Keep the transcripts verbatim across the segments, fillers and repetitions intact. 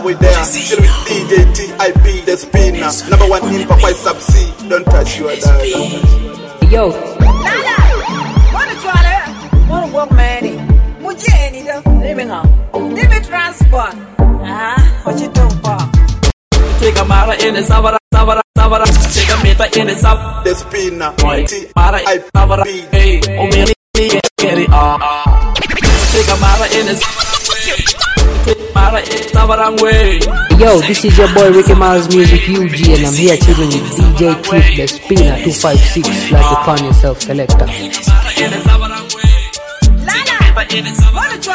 we there. Still with D J T I P, the spinner. Number one in Papa Sub C. Don't touch your dad. Yo. Lala, what is it? What work, man? Mujeni, living on. Live it transport. Ah, what you doing for? Take a mara in the Savara, Savara, Savara. Take a meter in the Sav. The spinner. Mara, I Savara. Hey, oh, me, get it. Ah, take a mara in the Mara in Savarang way. Yo, this is your boy Ricky Miles Music U G, and I'm here chilling with D J Tweet, the spinner two five six, like you call yourself, selector. Lala, what is it?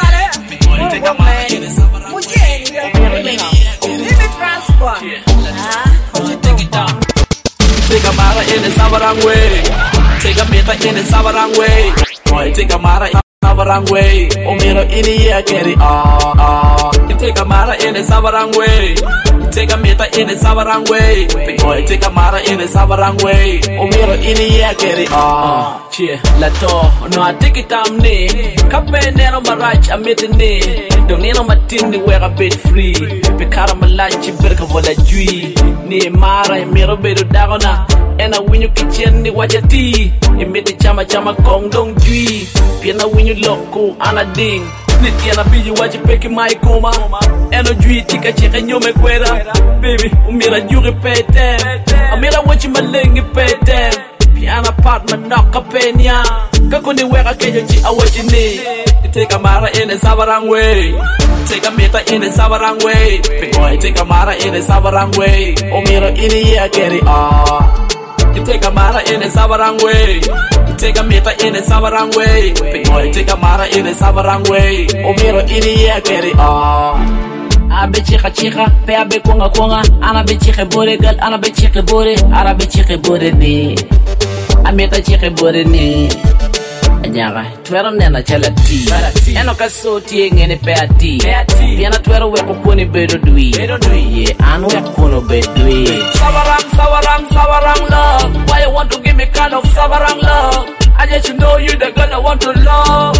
What work, man? Mujeni, living on. Live it transport. Ah, what you doing for? Take a mara in the Savarang way. Take a meter in the Savarang way. Take a mara in the Savarang way. Oh, me no in the air, get it. Ah, ah. You take a mara in the Savarang way. You take a meter in the Savarang way. Boy, take a mara in the Savarang way. Oh, me no in the air, get it. Ah, yeah. Lato, no, I take it down ne. Kape nero marach, I'm meeting ne. Don't need no matindi where a bit free. Because I'm a lunch, you better go la jui. Ni mara, me no better dagona. And I win you kitchen, ni watch a tea. You made the chama chama kong dong jui. Piana win you loco, ana ding. Nitiana be you watch you pick my coma. And a jui tika chick and you make weather. Baby, umira you repeat them. Amira watch you my ling, you pay them. Piana apartment, knock a penya. Kakuni where I can you, I watch you need. You take a mara in the Savarang way. Take a meter in the Savarang way. Boy, take a mara in the Savarang way. Omira in the air, get it. Ah. You take a mara in the Savarang way. You take a meter in the Savarang way. Boy, take a mara in the Savarang way. Omira in the air, get it. Ah. Abe chica chica, pe abe konga konga. Ana be chica bore girl, ana be chica bore. Ana be chica bore ni. Ameta chica bore ni. Anyara, twero nena chala ti. Eno kaso ti ngene pe ati. Piana twero we kupuni bedo dui. Ye anu ya kuno bedui. Savarang, savarang, savarang love. Why you want to give me kind of savarang love? I just know you the girl I want to love.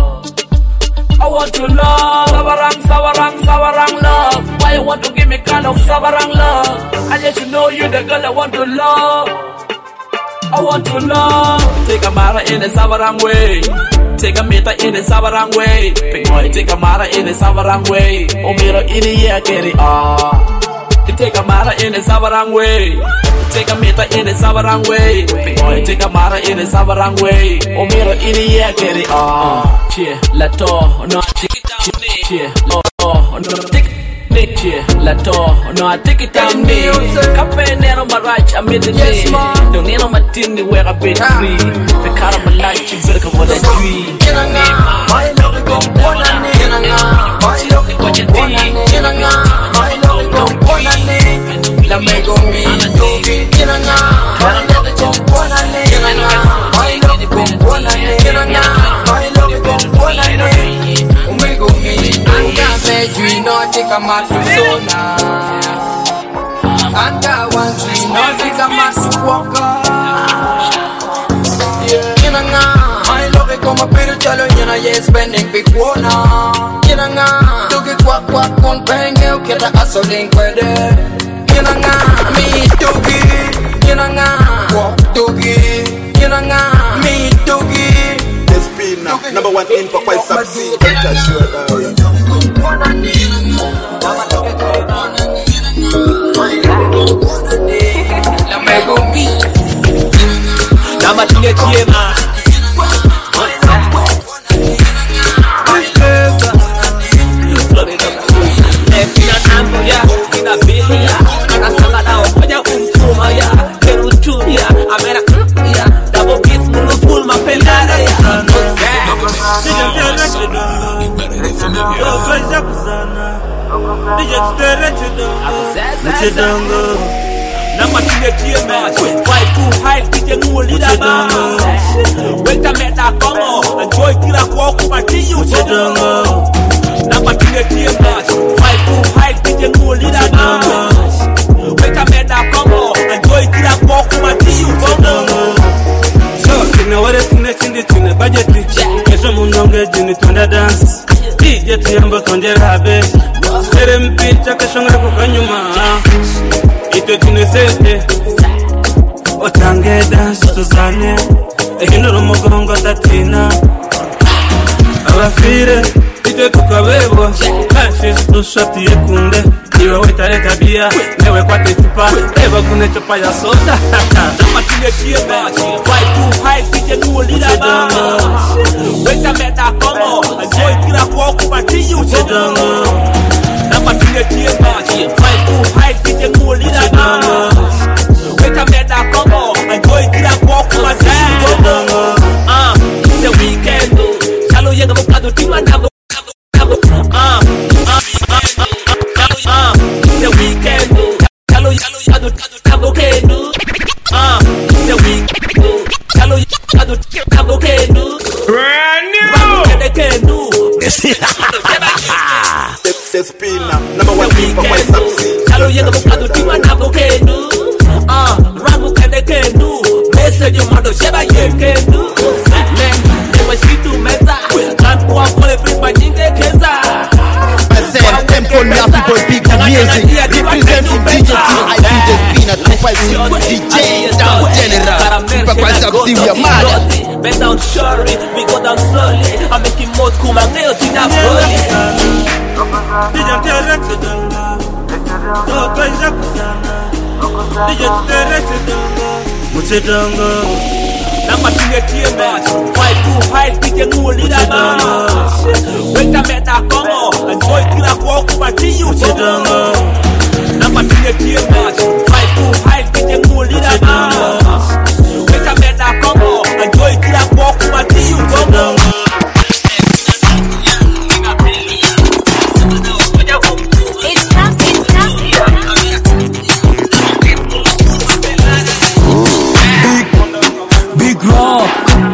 I want to love. Savarang, savarang, savarang love. Why you want to give me kind of savarang love? I just know you the girl I want to love. I want to love. Take a mara in the Savarang way. Take a meter in the Savarang way. Boy, take a mara in the Savarang way. Omiro in the air, get it. Ah. You take a mara in the Savarang way. Take a meter in the Savarang way. Boy, take a mara in the Savarang way. Omiro in the air, get it. Ah. Yeah, lato, no, take it down. Yeah, oh, no, take it. Yeah, lato, no, I take it down me. Kape nero marach, I'm in the day. Don't need no matindi where I been free. The car of my life, you better come for the tree. My love go one and my love go one and my love go one and la me go me dogi. My love go one and my love go one and my love go one and me go me. Anga me jui no tika masu sona. Anga one jui no tika masu waka. My love it come up in the chalo, you know, yes, spending big one. You know, do get quack quack on bang, you get a hustling with it. You know, me doogie, you know, walk doogie, you know, me doogie. The spinner, number one in for quite some seed. Don't touch your dad. Nama tinge tiema. Epina nambu ya, ina bili ya. Ana salada wafanya umtuma ya. Kerutu ya, amera ya. Double piece mulu full mapendana ya. Sija tera chido. Ofeja kuzana. Dija tera chido. Chidongo. Nama tinge tiema. Waifu hai kije nguli dama. Weka meta kongo. Enjoy kila kwa kumatiyu chidongo. Nama tinge tiema. Waifu hai kije nguli dama. Weka meta kongo. Enjoy kila kwa kumatiyu chidongo. Sina wale tune chindi tune budgeti. Kesho munonge jini tuenda dance. D J tuyamba konde rabe Sere mpicha kashangre kukanyuma Itwe tunesete Otangeda sutuzane Ekinuru mugongo tatina Abafire Itwe tukabebwa Kashi tushati yekunde Iwe wetare tabia Newe kwa tetupa Eba kune chupa ya soda Nama tine chiema Fight to hide Kije nuo lida ba Weta meta komo Joy kila kwa kupati yu chedongo Nama tine chiema Fight to hide Kije nuo lida ba Weta meta komo Joy kila kwa kupati yu chedongo Ah, it's a weekend Chalo yenga mukado tima nabo Ah, ah, ah, ah, ah It's a weekend Chalo yenga mukado kendo Ah, it's a weekend Chalo yenga mukado kendo Brand new The spinner, number one hit for my subsea. Chalo yenga mukado tima nabo kendo Ah, rangu kende kendo Message you mando sheba ye kendo Never see to meza Can't go up for the place my jingle keza I said, them call me happy boy, big music. Representing D J T I P, the spinner, two five six, D J down general. Super quite subsea, we are mad. Bend down surely, we go down slowly. I'm making more cool, my nails in a bully. Dija terete danga Toto iza kusana Dija terete danga Muche danga Nama tine tiema Fight to hide, kije nuo lida ba Weta meta komo Enjoy kila kwa kupati yu chedongo Nama tine tiema Fight to hide, kije nuo lida ba Weta meta komo Enjoy kila kwa kupati yu chedongo Big rock,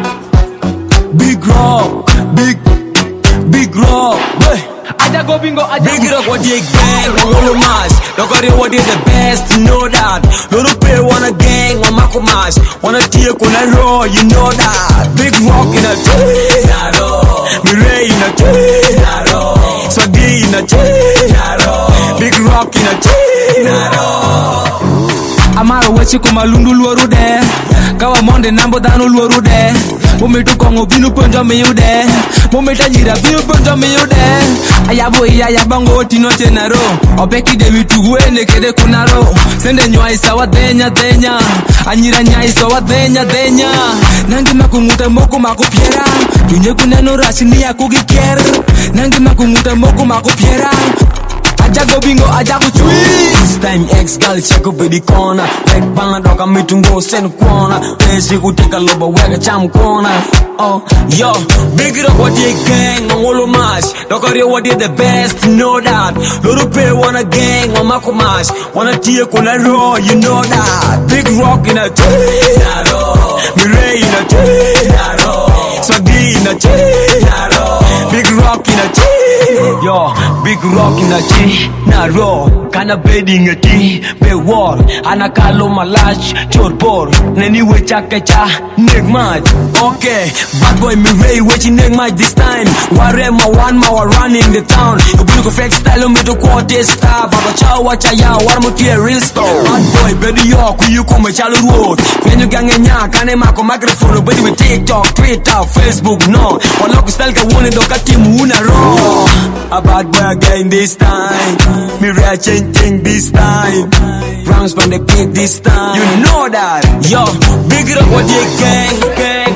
big rock, big, big rock. Aja go bingo, aja big rock. What you gang? One mash. Look at what is the best. You know that. No no pay wanna gang. One mako mash. Wanna take on a roll. You know that. Big rock in a tree. Naro. Mirai in a tree. Naro. Swaggy in a tree. Naro. Big rock in a tree. Naro. Amara wechi kuma lundu luoru de Kawa monde nambo dano luoru de Mometu kongo binu ponjo miyude Mometa nyira binu ponjo miyude Ayabo iya yabango tino tenaro Opeki de witugu ene kede kunaro Sende nywa isa wa denya denya Anyira nya isa wa denya denya Nangi makungute moko makupiera Tunye kuneno rashini ya kugikier Nangi makungute moko makupiera Aja go bingo, aja go chui. This time X girl check up in the corner. Back band dog I'm meeting go send corner. Place you could take a loba wega cham corner. Oh, yo, big it up what you gang on all mash. Look at you what you the best, you know that. Little pay wanna gang on Mako mash. Wanna take on a roll, you know that. Big rock in a tree, naro. Mirai in a tree, naro. Swaggy in a tree, naro. Big rock in a tree. Yo, big rock in a tree, naro. Kana bedding a tea, be war. Anakalo malash, chorpor. Neni we chakacha, negmat. Okay, bad boy me ray, waiting negmat this time. Warema one ma running the town. You look a fake style, me to quarter star. Baba chow wacha ya, one more tier real store. Bad boy, baby yo, you come a chalo road. When you gang and ya, kane mako microphone, but with TikTok, Twitter, Facebook, no. One local style ka one do ka team una raw. A bad boy again this time. Me ray changing this time. Rounds from the beat this time. You know that. Yo, big it up what you gang, gang.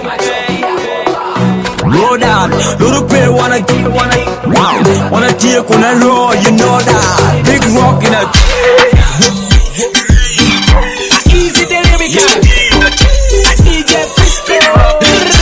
Roll down, little bit wanna get, wanna, wow, wanna take on a roll, you know that. Big rock in a easy delivery, D J Fisco.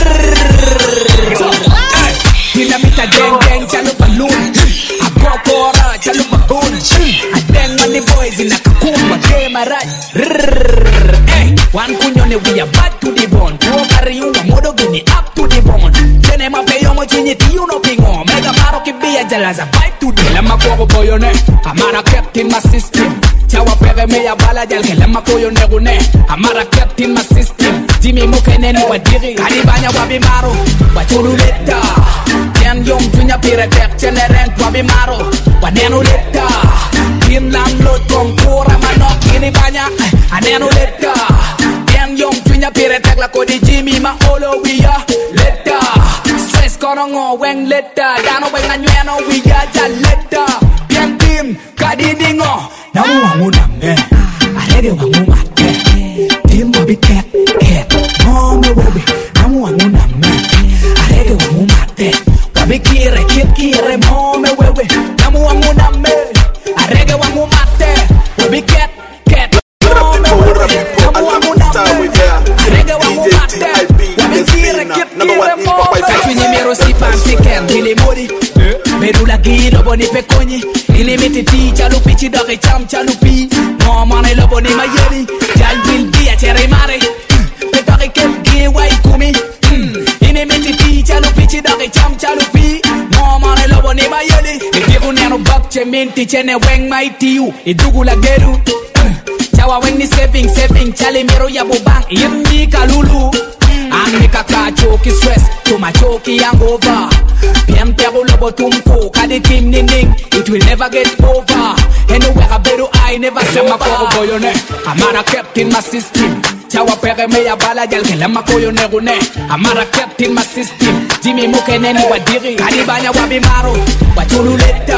Dinamita gang gang, chalo balloon. I go for chalo baboon. I bang money boys in a kakumba, game a rat. Hey, one kunyone we are bad to the bone. Go carry you a modo guinea up to the bone. Tenema peyo mo chinyiti you no pingo. Mega maro kibia jalaza vibe to the. Lama kogo boyone, amara kept in my system. Chawa pere me ya bala jalke lama koyo negune. Amara kept in my system. Jimmy mukene ni wadiri. Kanibanya wabimaro, wachuru leta. Yen yong tunya pire tek chene rent wabi maro Wanenu leta Yin lam lot kong kura manok ini banyak Anenu leta Yen yong tunya pire tek la kodi Jimmy ma olo wiya Leta Stress kono ngo weng leta Dano weng na nyueno wiya ja leta Bien tim kadi dingo Namu wangu name Arege wangu mate Tim wabi ket ket Mome wabi Namu wangu name Arege wangu mate Wabi kire kip kire mome wewe Namu wangu name Arege wangu mate Wabi ket ket Mome wewe Namu wangu name Arege wangu mate Wabi kire kip kire mome Fini mero si pansi ken Hili mori Medula giro boni pekonyi Ini miti ti chalupi chidori cham chalupi Momane lobo ni mayeri Jal bil dia chere mare Pedori kel gi wai kumi Ini miti ti chalupi chidori cham chalupi Momane lobo ni mayeri Idiru neno bak che minti chene weng mai tiu Idugu la geru Chawa weng ni saving saving Chale mero ya bubang Yemni kalulu Ang mika kachoki stress Tuma choki hangover Piem pero lobo tumpo Kadi team ninding It will never get over Anywhere I better I never sober Lama koro boyone Amara kept in my system Chawa pere meya bala jal ke lama koyone gune Amara kept in my system Jimmy muke neni wadiri Kadi banya wabi maro Wachulu leta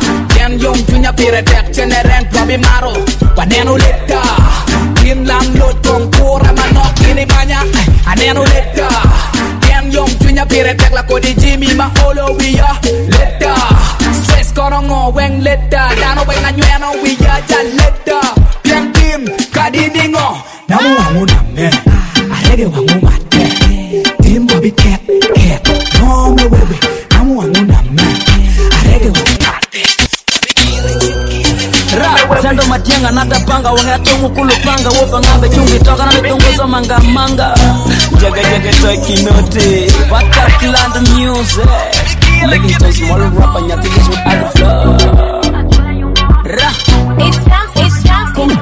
Yen yong tunya pire tek chene rent wabi maro Wanenu leta Yin lam lot kong kura manok ini banya Anenu leta Yen yong tunya pire tek la kodi Jimmy ma olo wiya Leta Stress kono ngo weng leta Dano weng na nyueno wiya ja leta Bien tim kadi dingo Namu wangu name Arege wangu mate Tim wabi ket ket Mome wewe Namu wangu name Arege wangu mate Ra, sando matianga nata panga Wanga tungu kulu panga Wopa ngambe chungi toka na mitungu so manga manga Jaga jaga toy kinote Fuck up land music Making those small rapper Nyati this with other flow Ra It's dance, it's dance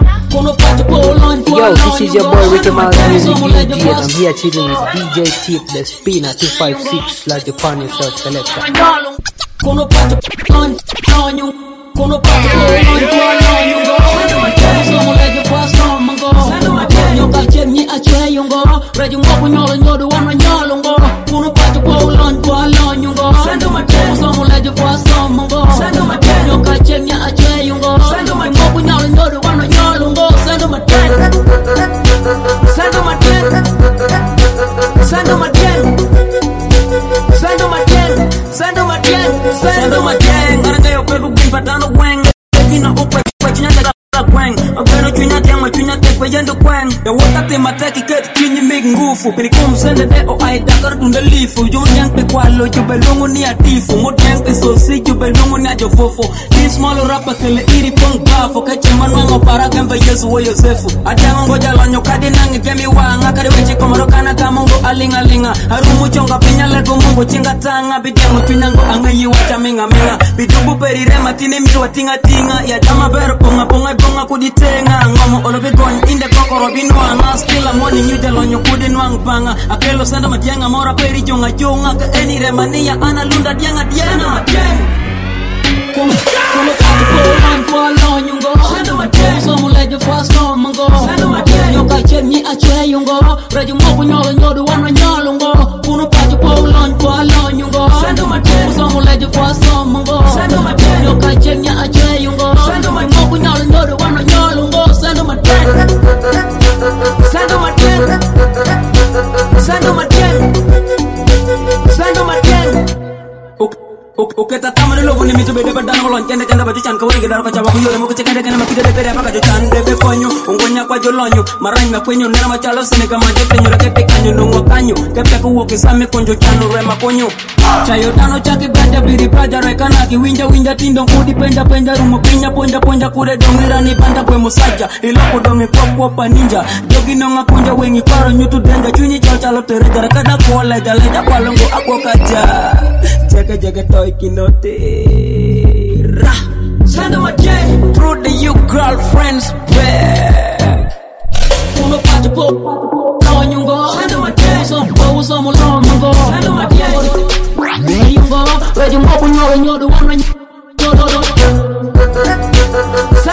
Yo, this is your boy Ricky Miles Music U G and I'm here chilling with D J Tip, the spinner two five six like the pan yourself selector. Kono pato on on you Kono pato on on you go So mo lege fast on mango Yo ka chen ni a chwe you go Ready mo ko nyolo nyodo wan nyolo go Kono pato on on you go So mo lege fast on mango Yo ka chen ni a chwe you go Mo ko nyolo nyodo wan nyolo go Sando ma ten Sando ma ten Sando ma ten Sando ma ten Sando ma ten Sando ma ten Garanga yo pego bin patano weng Kina upe kwa chinya teka kweng Agweno chinya tiama chinya tekwe yendo kweng Ya wata te mateki ket kinyi mig ngufu Pini kumsende de o ai dakar tunde lifu Jumnyang pe kwalo jube lungu ni atifu Mudyang pe sosi jube lungu ni ajofofo Din small rapper kele iri pong gafo Keche manwango para kembe Yesu wa Yosefu Adango ngoja lanyo kadi nangi kemi wanga Kari wechi komarokana ka mungu alinga linga Harumu chonga pinya lego mungu chinga tanga Bidiango twinyango angayi wacha minga minga Bidubu perire matine mitu wa tinga tinga Ya dama bero ponga ponga ponga kuditenga Ngomo olobe gony inde kokoro binwanga Still I'm morning you tell on your kudi nwang panga Akelo sanda matianga mora peri jonga jonga Ka eni remania ana lunda dianga dianga matianga Kono kono kati polan follow you go Sando matianga So mo leje fast on mango Sando matianga Yo ka chen ni a chwe you go Reji mo ko nyolo nyodo wana nyolo go Kono kati polan follow you go Sando matianga So mo leje fast on mango Sando matianga Yo ka chen ni a chwe you go Sando matianga Mo ko nyolo nyodo wana nyolo go Sando matianga Sando matianga Sando matianga Sando matianga Oke tatama logo ni mitu bede badana molon kende kende baju chan kawai gedar kacawa ku yore mo kece kende kende makide pere apa kajo chan debe konyo ongonya kwa jolonyo marany ma kwenyo nera ma chalo sene kama je penyo reke pe kanyo nongo kanyo kepe ku woke same konjo chano rema konyo chayo tano chake bada biri praja reka na ki winja winja tindo kudi penja penja rumo pinya ponja ponja kure dongira ni banda kwe musaja iloko donge kwa kwa pa ninja jogi nonga kunja wengi kwaro nyutu denja chunyi chao chalo tere jara kada kwa leja leja kwa longo akwa kaja Jaga jaga toy kinote Ra Sando ma jen Through the you girlfriends back Uno pato po Lo nyungo Sando ma jen So po so mo lo mungo Sando ma jen Yungo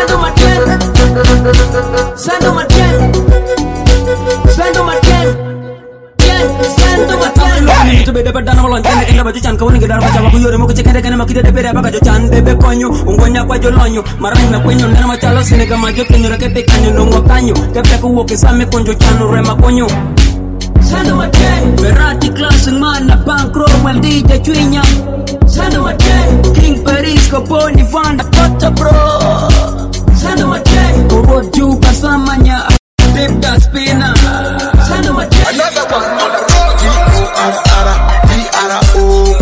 Sando Matien, Sando Matien, Sando Matien, Sando Matien. To be the better one, and the Bajan can get out of our Yoro chicken and Makita de Bagajan, Bebe Conyo, Ungonia Quajolonio, Marina Queno, Namachalo, Seneca, Majokin, Rakepican, no more canyo, Capeco walk in Same Conjo Chano, Remaconyo. Sando Matien, Verati classing man, a bankroll, well, D J Twinya. Sando Matien, King Paris, Coponi, Vanda, Potter Bro. Sando Matien, Oro Juba Samanya, Dip the Spinner. Sando Matien, another one on the road. Ara, di ara o,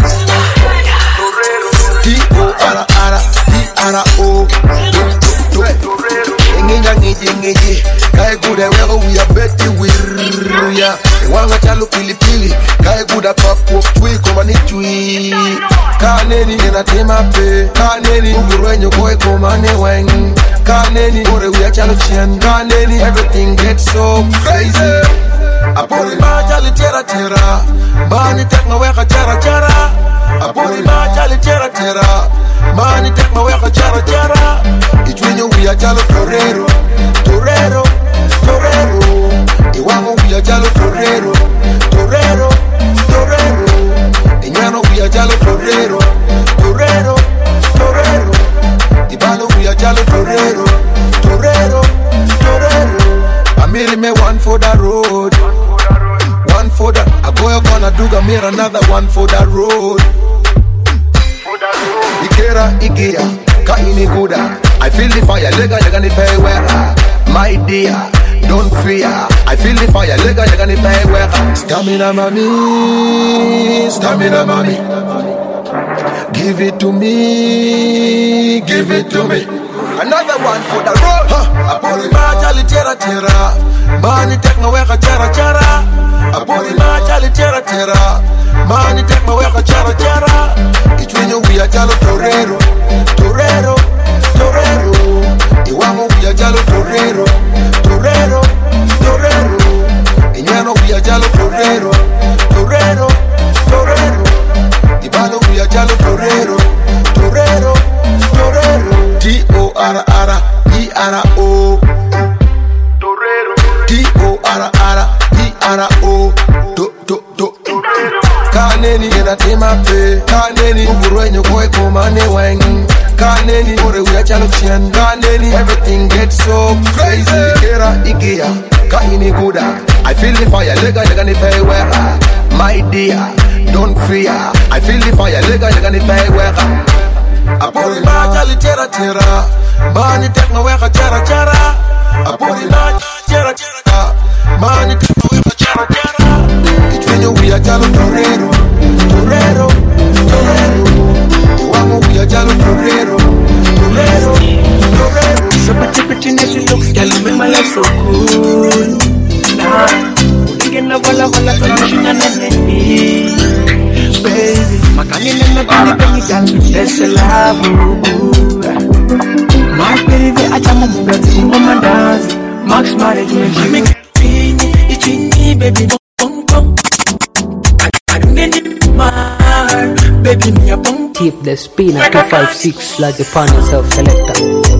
di o ara ara, di ara o. Nginga ngiji ngiji, kai guda wewe uya beti wirya. Wanga chalo pili pili, kai guda papu tui koma ni tui. Kaneni ena tema pe, kaneni ugurenyo koi koma ne weng. Kaneni ore uya chalo chien, kaneni everything gets so crazy. Apoli ma jali tera tera, mani tek ma weka chara chara. Apoli ma jali tera tera, mani tek ma weka chara chara. Itwenyo uya jalo torero, torero, torero. Iwango uya jalo torero, torero, torero. Inyano uya jalo torero, torero, torero. Ibalo uya jalo torero, torero, torero. I made me one for the road, one for the. I go up on a duga, made another one for the road. Ikera ikia, kaini guda. I feel the fire, lega lega ni pay where. My dear, don't fear. I feel the fire, lega lega ni pay where. Stamina mami, stamina mami. Give it to me, give it to me. Another one for the road. Huh. Apoli ma jali tera tera, mani tek ma weka chara chara. Apoli ma jali tera tera, mani tek ma weka chara chara. Itwenyo uya jalo torero, torero, torero. Iwango uya jalo torero, torero, torero. Inyano uya jalo torero, torero, torero. Ibalo uya jalo torero, torero, torero. D O ara ara, D ara o. Torero. D O ara ara, D ara o. Do do do. Kaneni ena tema pe, kaneni ugurenyo koi koma ne weng. Kaneni ore uya chalo chien, kaneni everything gets so crazy. Kera ikia, kaini guda. I feel the fire, lega lega ni pay where. My dear, don't fear. I feel the fire, lega lega ni pay where. Apoli ma jali tera tera, mani tek ma weka chara chara. Apoli ma tera tera, mani tek ma weka chara chara. Itwenyo uya jalo torero, torero, torero. Iwango uya jalo torero, torero, torero. So pretty pretty and she looks, girl, you make my life so cool. Nah, again na wala wala solution na nene. Baby, makani na na bani bani gal, that's a love. My baby, acha mo mugati ngoma dance, Max marriage me make it itini baby bong bong. I don't need my baby me a bong. Tip the Spinner two five six like the pan yourself selector.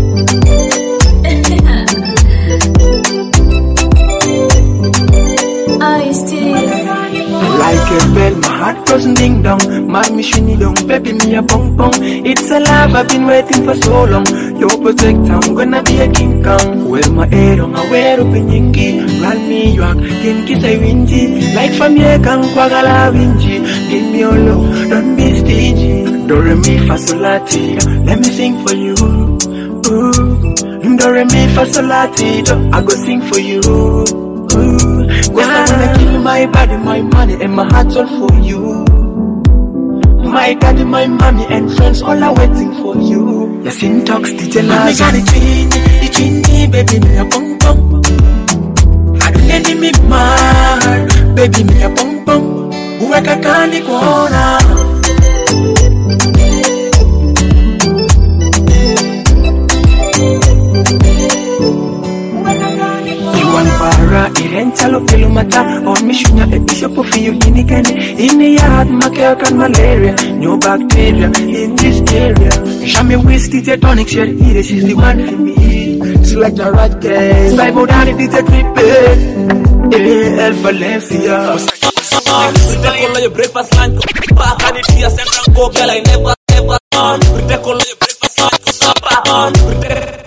I still like a bell, my heart goes ding dong. My mission dong, baby me a bong bong. It's a love I've been waiting for so long. Your protector, I'm gonna be a king kong. Well my head on my way up in yingi. Run me yak, kinki say windy. Like from ye kang kwagala winji. Give me your love, don't be stingy. Do re mi fa sol la ti, let me sing for you. Ooh, do re mi fa sol la ti, I go sing for you. Ooh, cause I wanna give you my body, my money, and my heart all for you. My daddy, my mommy, and friends all are waiting for you. Yes, in talks, D J Laz. Me got it in, it in me, baby, me a bum bum. I don't need me mad, baby, me a bum bum. Who I can't go on. Irentalo kilomata on mishunya a bishop of you in again. In the yard, Macacan malaria, no bacteria in this area. Shame whiskey, the tonic shell, this is the one for me. select the right case. Bible down in D J Triple, eh, El Valencia. Protect all your breakfast line. Back and it's here, central go, girl, I never, ever on. Protect all your breakfast line. Stop on. Protect.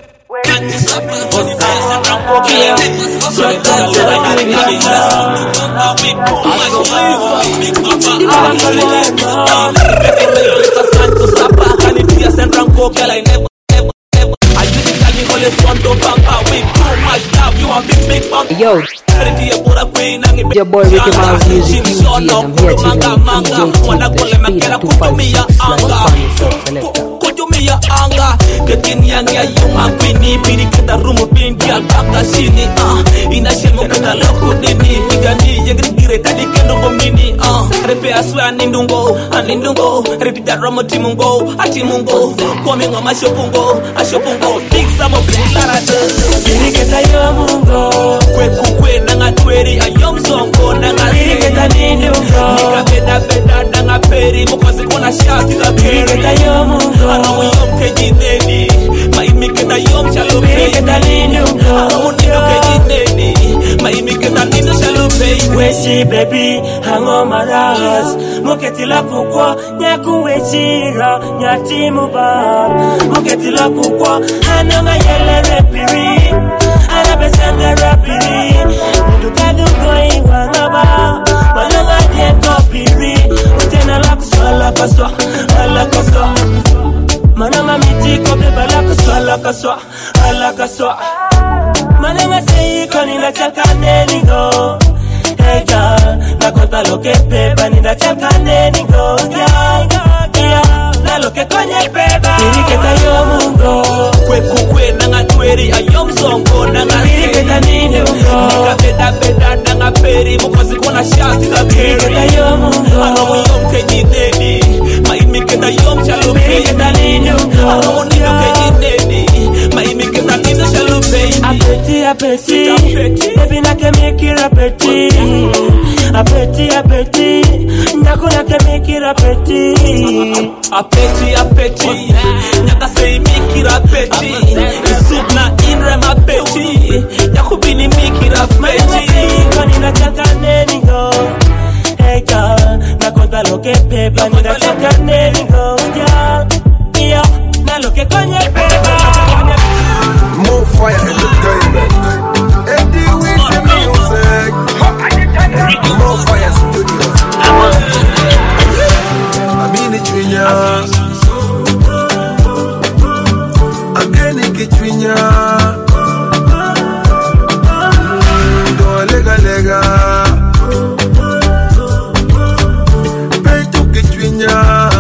Yo, your boy Ricky Miles Music U G, and I'm here chilling with D J Tip, the Speed two five six, like the funny selector. Ya anga ketini ya yuma kwini pili kita rumo pindi alpaka sini ah ina shemo kana loko dini figani yengire kadi kendo bomini ah repe aswa nindungo anindungo repe da romo timungo atimungo komi ngoma shopungo ashopungo big some of lara Biri keta yomungo kwe kukwe nanga tweri ayom songo nanga Biri keta nindungo nika beda beda nanga peri mukozi kona shati da peri Biri keta yomungo yom kejineni maimi keta yom shalope keta nindungo amunido kejineni maimi keta nindo shalope weshi baby hango maras moketi la kukwa nyaku wechira nyati muba moketi la kukwa ananga yele repiri ana besanga rapiri ndukadu koi wangaba mananga je kopiri utena la kuswala kaswa ala kaswa mananga mitiko beba la kuswala kaswa ala kaswa mananga sei koni na chakaneni go hey girl na konta lo que beba ni na chakaneni go girl yeah na lo que kwenye beba Biri keta yomungo kwe kukwe nanga tweri ayom songo nanga Biri keta nindungo nika beda beda nanga peri mukozi kona shati da peri Biri keta yomungo Anamu yom kejineni maimi keta yom shalope Biri keta nindungo Anamu nido kejineni maimi keta nido shalope Apeti apeti baby na ke make it apeti apeti apeti nyako na ke make it apeti apeti apeti nyaka say make it apeti soup na inre ma apeti nyako bini make it apeti kani na chaka neni go hey girl na konta lo que pepa ni na chaka neni go yeah yeah na lo que kwenye pepa More fire entertainment. Eddie Weezy music. More fire studio. Amini Twinya. Ageni Kitwinya. Do lega lega. Petu Kitwinya.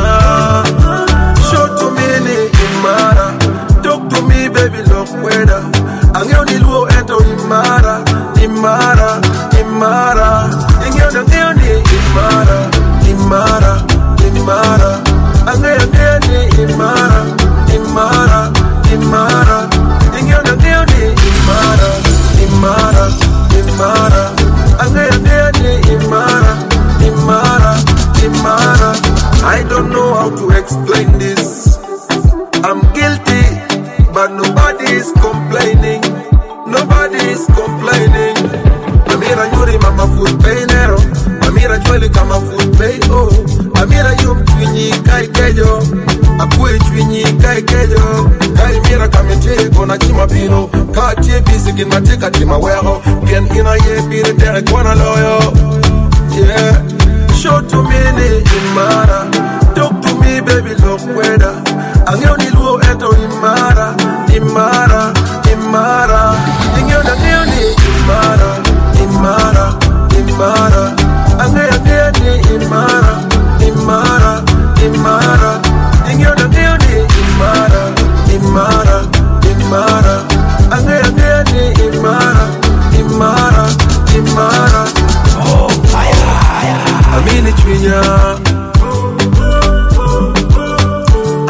Show to me ni imara. Talk to me baby look weather. Angeo ni luo eto imara. Imara. Imara. Ingeo na ngeo ni imara. Imara. Imara. Angeo ngeo ni imara. Imara. Imara. Ingeo na ngeo ni imara. Imara. Imara. Angeo ngeo ni imara. Imara. Imara. I don't know how to explain this. I'm guilty, but nobody's complaining. Nobody's complaining. Amira nyuri mama food pay nero. Amira jweli kama food pay oh. Amira yum twinyi kai kejo. Akue twinyi kai kejo. Kai mira kamete kona chima pino. Katie bisikin matika chima wero. Pien ina ye pire tere kwana loyo. Yeah. Show to me ni imara. Talk to me baby look weather. Angeo ni luo eto imara. Imara. Imara. Ingeo na ngeo ni imara. Imara. Imara. Angeo ngeo ni imara. Imara. Imara. Ingeo na ngeo ni imara. Imara. Imara. Angeo ngeo ni imara. Imara. Imara. Oh fire. Amini Twinya.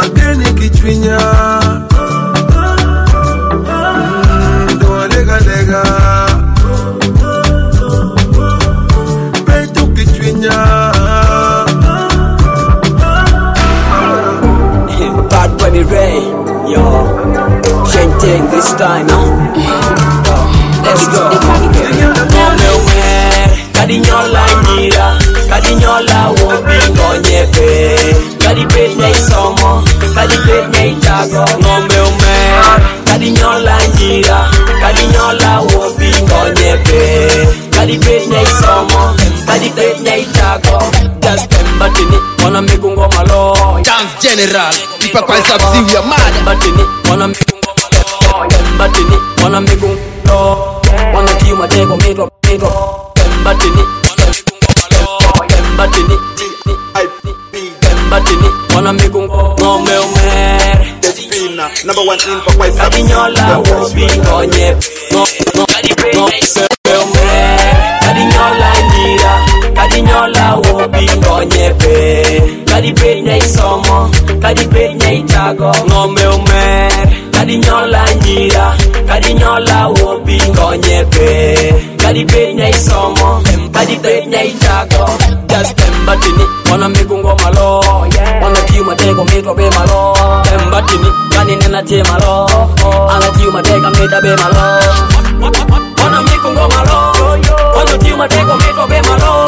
take this time, huh? Let's go. Ngome umer, kadinyola nyira, kadinyola wobi ngonyepe, kadipet nyai somo, kadipet nyai tago. Ngome umer, kadinyola nyira, kadinyola wobi ngonyepe, kadipet nyai somo, kadipet nyai tago. Just embatini, wana mikungo malo. Dance General, ipa kwa subsidy ya mada. Embatini, wana mikungo malo. Embatini, wana mikungo malo. Wana kiu mateko mitwa mitwa. Embatini, wana mikungo malo. Embatini, embatini, wana mikungo ngome umer. Despina, number one in for quite some Kadinyola wobi ngonye. Ngome umer. Kadinyola nyira, kadinyola wobi ngonyepe, kadipet nyai somo, kadipet nyai tago. Ngome umer, kadinyola nyira, kadinyola wobi ngonyepe, kadipet nyai somo, kadipet nyai tago. Just embatini, wana mikungo malo, wana kiu mateko mitwa be malo. Embatini, kani nena te malo, ana kiu mateka mita be malo. Wana mikungo malo, wana kiu mateko mitwa be malo.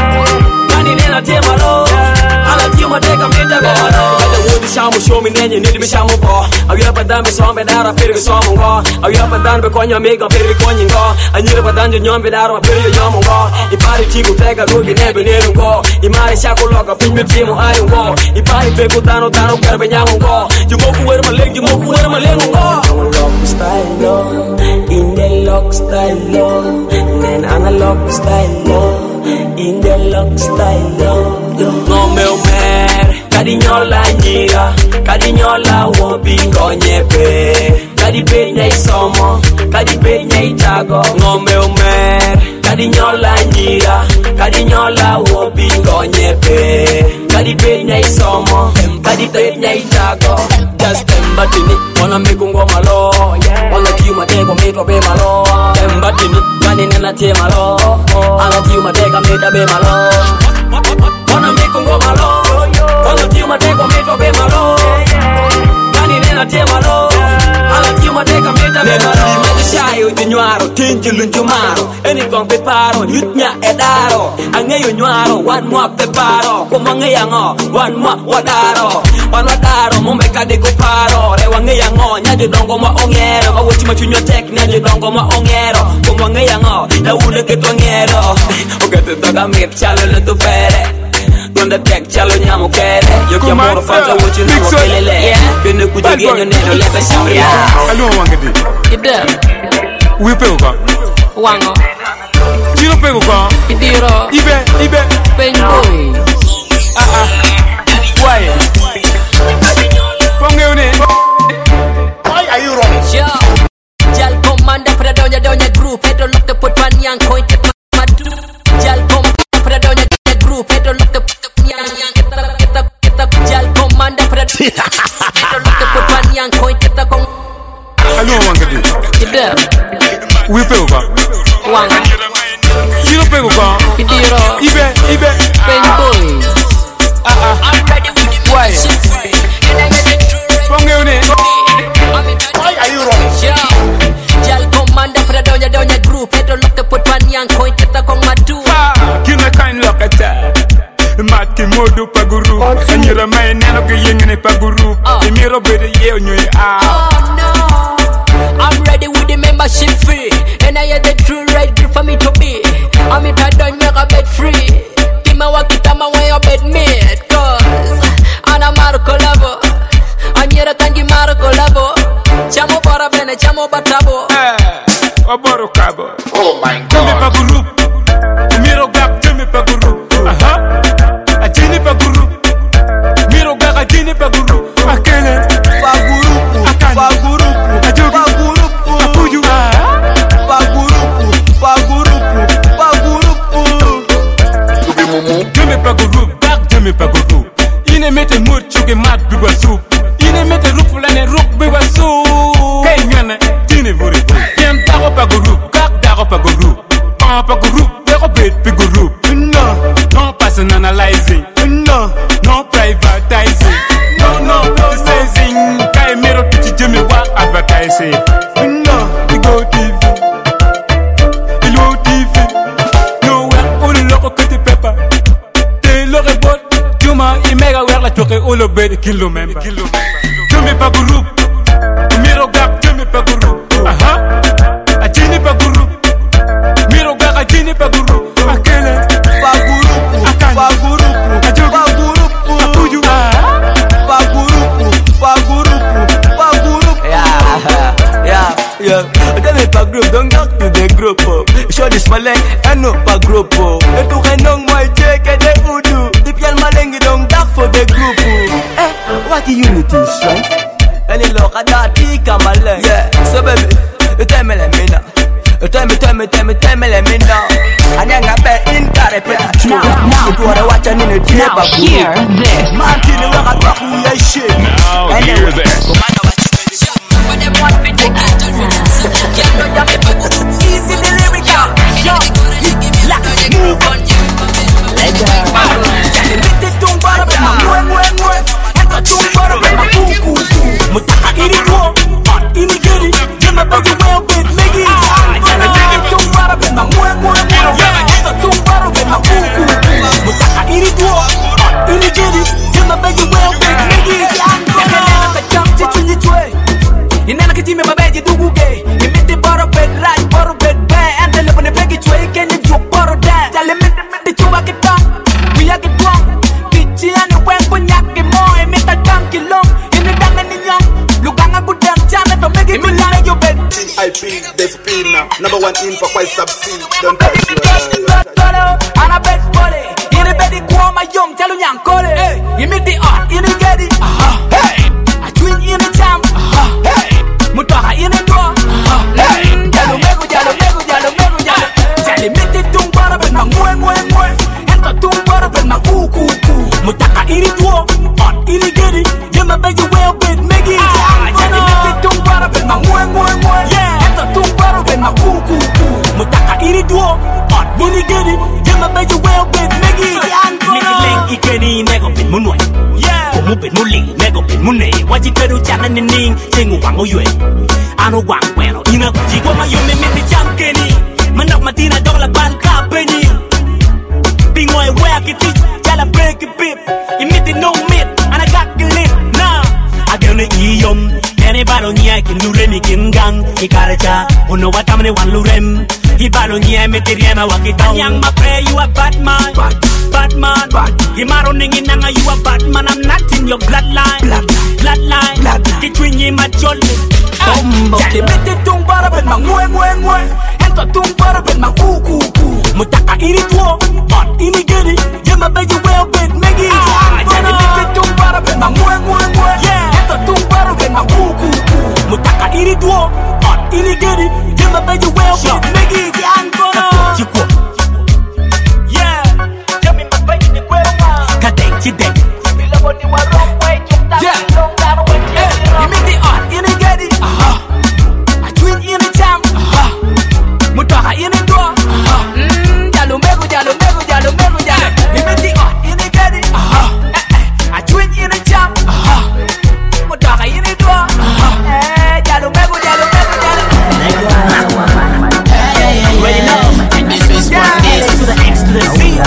Kani nena te malo, ana kiu mateka mita be malo. Kada wodi shamu show me nenye nidi me shamu po. Awira padan be sombe dara pere be somo ngo. Awira padan be konya mega pere be konya ngo. Anyira padan jo nyombe dara pere yo nyomo ngo. Ipari chiku tega rugi nebe nero ngo. Imari shako loka pinme timu ayo ngo. Ipari pe kutano tano karbe nyango ngo. Jumoku wera maleng, jumoku wera maleng ngo. Lock style lo, in the lock style lo, then analog style lo, in the lock style lo. Ngome umer, kadinyola nyira, kadinyola wobi ngonyepe, kadipet nyai somo, kadipet nyai tago. Ngome umer, kadinyola nyira, kadinyola wobi ngonyepe, kadipet nyai somo, kadipet nyai tago. Just embatini, wana mikungo malo, wana kiu mateko mitwa be malo. Embatini, kani nena te malo, ana kiu mateka mita be malo. Wana mikungo malo, wana kiu mateko mitwa be malo. Kani nena te malo, ana kiu mateka mita be malo. Shayo dinywaro, tinji lunjumaro, eni kong peparo, nyutnya edaro. Angeyo nywaro, wan mwa peparo, kumangeya ngo, wan mwa wadaro. Wan wadaro, mumbeka de kuparo, rewa ngeya ngo, nyaje dongo mwa ongero. Kawochi machunyo tek, nyaje dongo mwa ongero. Kumangeya ngo, na ule keto ngero. Ukete toka mip, chalo lutu pere. Donde tek, chalo nyamu kere. Yoki amoro fanta wuchi nuwa kelele. Pene kujagenyo neno leta shambria. Alo wangedi. Ida. Wipe uka. Wango. Chiro pe uka. Idiro. Ibe, ibe. Penboy. Ah ah. Why? Ponge une. Why are you running? Yo. Jal commander para doña doña group. Esto lo que put pan yang coin te madu. Jal commander para doña doña group. Esto lo que put yang yang kita kita kita. Jal commander para. Esto lo que put pan yang coin kita con. Alo wangedi. Ida. Wipe uka. Wango. Chiro pe uka. Idiro. Ibe, ibe. Penboy. Ah ah. Why? Ponge une. Why are you running? Yo. Jal commander para doña doña group. Esto lo que put pan yang coin kita con madu. Kina kain lokata. Maki modu paguru. Anyira mai neno ke yengene paguru. Imiro bede ye onyoy ah. Oh no. I'm ready with the membership fee. And I had the true right grip for me to be. I'm it I done make a bed free. Kima wakita ma when your bed made. Cause ana marco lavo. Anyera tangi marco lavo. Chamo para bene, chamo batabo. Eh, oboro kabo. Oh my Tumi God. paguru. Miro gak tumi paguru. Aha. Ajini paguru. Miro gak ajini paguru. Akene. Paguru. Akane. Paguru. Ajogi. Paguru. Apuju. Paguru. Paguru. Paguru. vacances. Non, il go T V. Il go T V. No way, on le loco que tu peux pas. T'es le rebot. Tu m'as il mega ouais la toque ou le bed kilo même. Tu m'es pas groupe. Miro gap, tu m'es pas groupe. Aha. Ajini pas groupe. Miro gap, ajini pas groupe. Akele. Pas groupe. Pas groupe. Pas groupe. Apuju. Pas groupe. Pas groupe. Pas groupe. Yeah, yeah, yeah. Tell me pas groupe, don't talk to the group. Show this maleng, and no pas group. Et tout renong moi check et des voodoo. If y'all maleng, you don't talk for the group. Eh, what the unity strength? And you look at that, he come along. Yeah, so baby, you tell me let me know. You tell me, tell me, tell me, tell me let me know. And then I bet in Carapet. Now, now, you are watching in the tape. now hear this. Man, you know what I'm talking about shit. Now hear this. Easy the lyrical. Yo, let's move on. Let's go. Mutaka ini go, ini geri, jema bagi well bit megi. Ini tumbara ben mangwe mwe mwe, esta tumbara ben makuku. Mutaka ini go, ini geri, jema bagi well bit megi. Nena ka jam chichi ni chwe, nena ka jime babeji duguge. Imiti baro bed right, baro bed bad, and the lepone begi chwe kende juk baro dad. Jale miti miti chuba kita, we a get wrong. Pichi ane wembo nyaki mo, imita tanki long. T I P, the spinner. Number one in for quite sub-C. Don't touch your and I bet bully. In the bed, call my young, tell you, young, call it. You meet the art, in the get it. Hey, I twin in the jam. Hey, Mutaha in the door. Hey, Jalo Mego, Jalo Mego, Jalo Mego, Jalo. Jalo meet the tumbara, but my mwe, mwe, mwe. And the tumbara, but my ooh, ooh, ooh. Mutaka in the door, art in the get it. You my baby, well, bit, Meggy. Jalo meet the tumbara, but my mwe, mwe, mwe. Mutaka iri duo, ot mini gedi, jema beju well bit megi. Niki ling ikeni nego bin munwe, kumu bin muli nego bin mune. Waji peru chana nining, chengu wango yue. Ano wang bueno, ina kuji kwa mayome miti chamkeni. Manok matina dog la ban kapeni. Bingoi wea kiti, jala break it bip. Imiti no mit, and I got the lip, nah. I gonna iyom. Anybody nia kin luremi kin gang ikaracha uno watamne wan lurem ibalo nia meteriema wakita yang ma pray you a bad man bad, bad man bad. Imaro ningi nanga you a bad man I'm not in your bloodline bloodline bloodline bloodline kitwinyi majole jale mete tumbara ben mangwe ngwe ngwe ento tumbara ben makuku mutaka iri tuo ot ini geri jema beji well bit megi jale mete tumbara ben mangwe ngwe ngwe ento tumbara ben makuku Mutaka iri duo, ot iri geri, jema beji well bit megi di angono. Chikwo, yeah, jami mabeji ni kwero ma. Kadeng chideng, bila bodi wa wrong way, chukta long daro wa chedi. Imiti ot iri geri, aha. A twin iri jam, aha. Mutaka iri duo, aha. Mm, jalo mego, jalo mego, jalo mego, jalo. Imiti ot iri geri, aha. A twin iri jam, aha. Mutaka iri duo, aha. Jalo mego, jalo mego, jalo. Ready now? This is what this to the extra Z.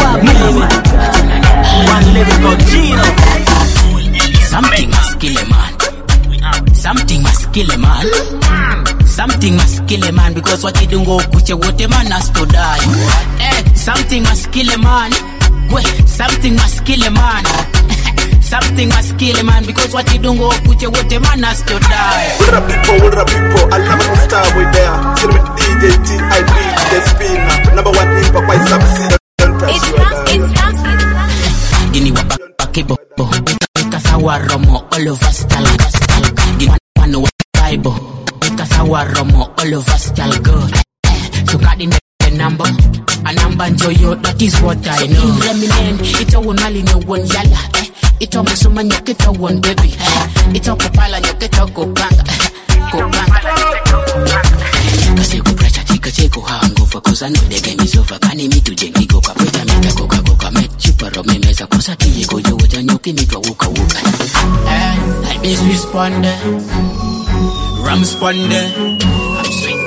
One lyrical Gino. Something must kill a man. Something must kill a man. Something must kill a man because what he don't go put your what a man has to die. Eh, something must kill a man. Wait, something must kill a man. Something must kill a man because what he don't go put your what a man has to die. What up people, what up people, I love to start with there. Chill with D J T I P, the spinner. Number one in for quite sub-C. Don't touch your Gini wapa kibo, kasawa romo all of us tal gastal. Gini wano waibo, kasawa romo all of us tal good. So got in the number, a number enjoy you, that is what I know. So in it's a one mali no one yala. It's a musuma nyokita one baby. It's a popala nyokita go banga, go banga. Kasi ku pressure tika cheko hangover, cause I know the game is over. Kani mi tu jengi go kapeta mita go go go me chupa ro me meza kosa tiye go yo wata nyoki mi go wuka wuka. Eh, I miss respond. From Sponde, I'm sweet.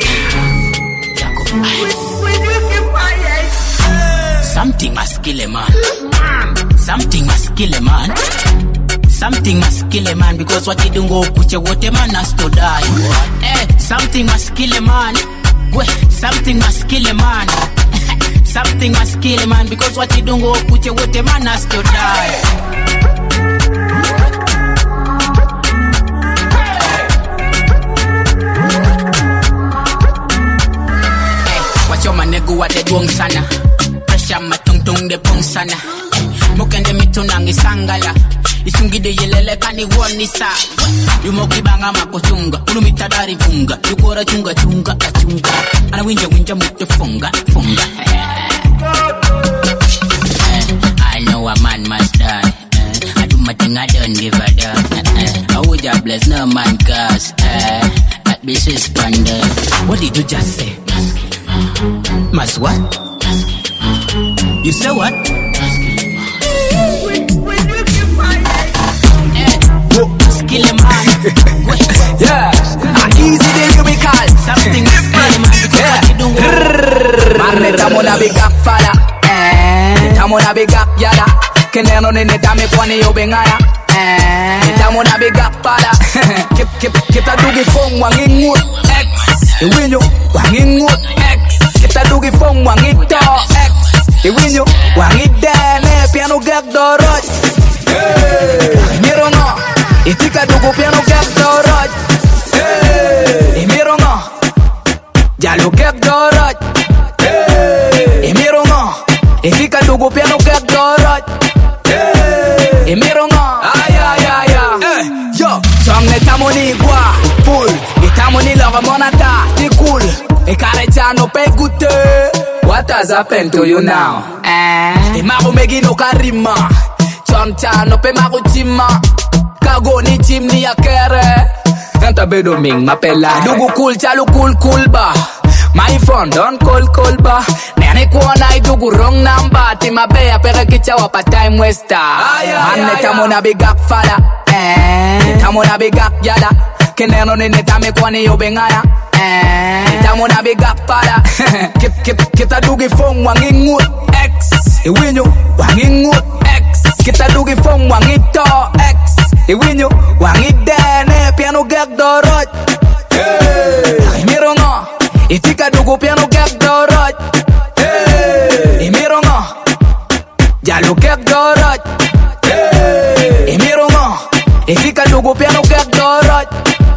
Something must kill a man. Something must kill a man. Something must kill a man because what he don't go put your water man has to die. Eh, something must kill a man. Something must kill a man. Something must kill a man because what he don't go put your water man has to die. Watch your manego what they doing sana. Pressure matung tung de pong sana. Mukende mitunangi sangala. Isungide yelele kani woni sa. Yumoki banga makochunga. Ulumita dari funga. Yukora chunga chunga chunga. Ana winja winja mutu funga funga. I know a man must die. I do my thing, I don't give a damn. I would have bless no man cause that bitch is splendid. What did you just say? Must what? You say what? Kill a man. Yeah, a easy day you be called. Something is kill a man because what you do. Man, netamo na big up fala. Netamo na big up yada. Keneno ne netame kwani yo bengaya. Netamo na big up fala. Kip kip kita dugi fong wangin ngut. X. Iwinyo wangin ngut. X. Kita dugi fong wangin to. X. Iwinyo wangin dene piano gag dorot. Hey, miro no. Itika dugu piano gag dorot. Hey, miro no. Jalo gag dorot. Hey, miro no. Itika dugu piano gag dorot. Hey, miro no. Ay ay ay ay. Yo, song netamo ni gua. Full. Itamo ni love monata. Ti cool. Ikare chano pe gute. What has happened to you now? Eh. Imago megi no karima. Choncha pe mago chima. Kago ni chim ni akere. Enta bedo ming mapela. Dugu cool chalu cool cool ba. My phone don't call call ba. Nene kuona idugu wrong number. Tima bea pere kicha wapa time waster. Man netamo na big up fala. Eh. Netamo na big up yada. Keneno ni netame kwani yo bengaya. Eh. Netamo na big up fala. Kip kip kita dugi fong wangin ngut. X. Iwinyo wangin ngut. X. Kita dugi fong wangin to. X. Iwinyo wangin dene piano gag dorot. Hey, miro no. Itika dugu piano gag dorot. Hey, miro no. Jalo gag dorot. Hey, miro no. Itika dugu piano gag dorot.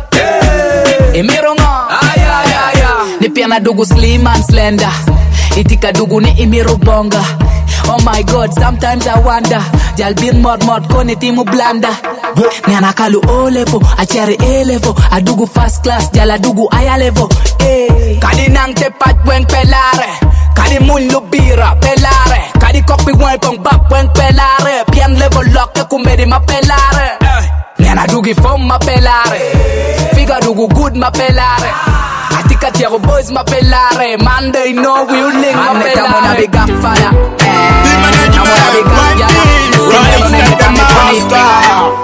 Hey, miro no. Ay ay ay ay. Ni piana dugu slim and slender. Itika dugu ni imiro bonga. Oh my God, sometimes I wonder. Jal bin mod mod koni timu blanda. Nyana kalu O level, a cherry A level, a dugu first class, jala dugu aya level. Eh, kadi nang te pat weng pelare, kadi mun lubira pelare, kadi kopi weng pong bap weng pelare, pian level lock ke kumedi ma pelare. Nyana dugi fom ma pelare, figa dugu good ma pelare. Atika tiago boys ma pelare, Monday no we link ma pelare. Tamo na big up fire, tamo na big up yala. Right, step the master.